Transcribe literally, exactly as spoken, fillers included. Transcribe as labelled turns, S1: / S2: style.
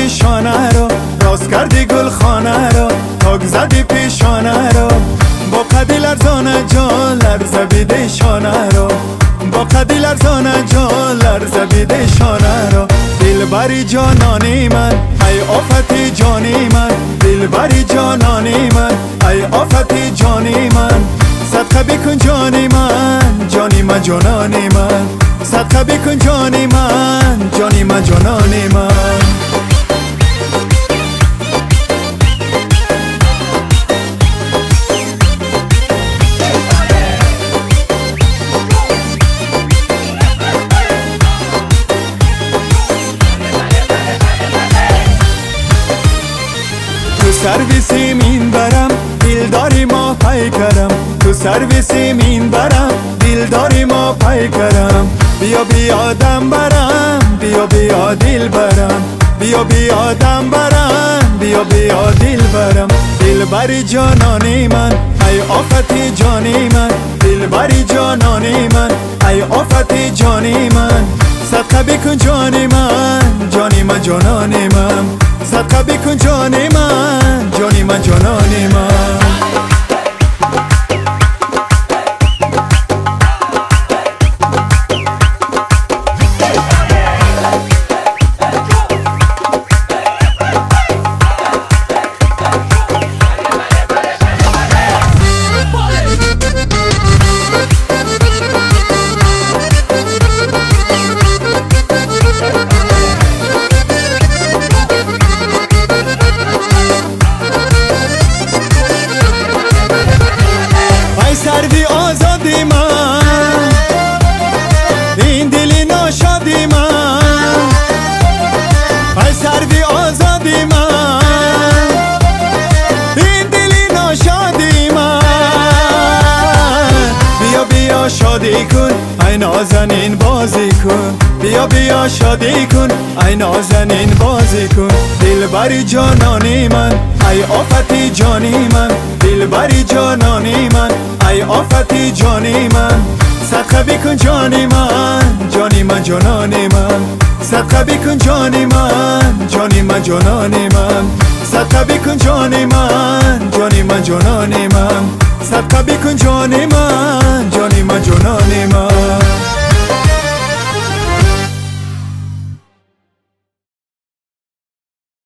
S1: پیشانه رو، راست کردی گل خانه رو، تاک زدی پیشانه رو. با قدی لرزانه جان لرزه بیده شانه رو، با قدی لرزانه جان لرزه بیده شانه رو. دلبری جانانی من ای آفتی جانی من، دلبری جانانی من ای آفتی جانی من. صدقه بکن جانی من، جانی من جانانی من، صدقه بکن جانی من، جانی من جانانی من. تو سرویسی مین برم دلداری ما پی کرم، تو سرویسی مین برم دلداری ما پی کرم. بیا بیا دم برم، بیا بیا دل برم، بیا بیا دم برم، بیا بیا دل برم. دلبری جانانی من ای آفتی جانی من، دلبری جانانی من ای آفتی جانی من. صدقه بکن جانی من، جانی من جانانی من، صدقه بکن جانی من، جانی من جانانی من. سروی آزادی من، این دلی ناشادی من، ای سروی آزادی من، این دلی ناشادی من. بیا بیا شادی کن ای نازنین بازی کن، بیا بیا شادی کن ای نازنین بازی کن. دلبری جانانی من ای آفتی جانی من، دلبری جانانی من ای آفتی جانی من. صدقه بکن جانی من، جانی من جانانی من، صدقه بکن جانی من، جانی من جانانی من. صدقه بکن جانی من، جانی من جانانی من، صدقه بکن جانی من،